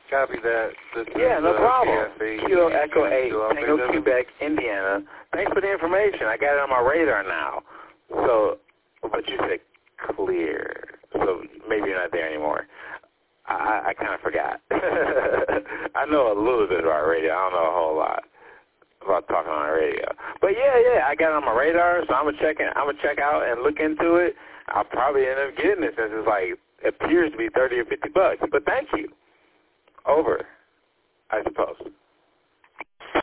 Copy that. Yeah, no problem. Kilo Echo 8, Tango, BW. Quebec, Indiana. Thanks for the information. I got it on my radar now. So, but you said clear, so maybe you're not there anymore. I kind of forgot. I know a little bit about radio. I don't know a whole lot about talking on the radio. But yeah, I got it on my radar, so I'm gonna check out and look into it. I'll probably end up getting it since it's like it appears to be $30 or $50. But thank you. Over, I suppose.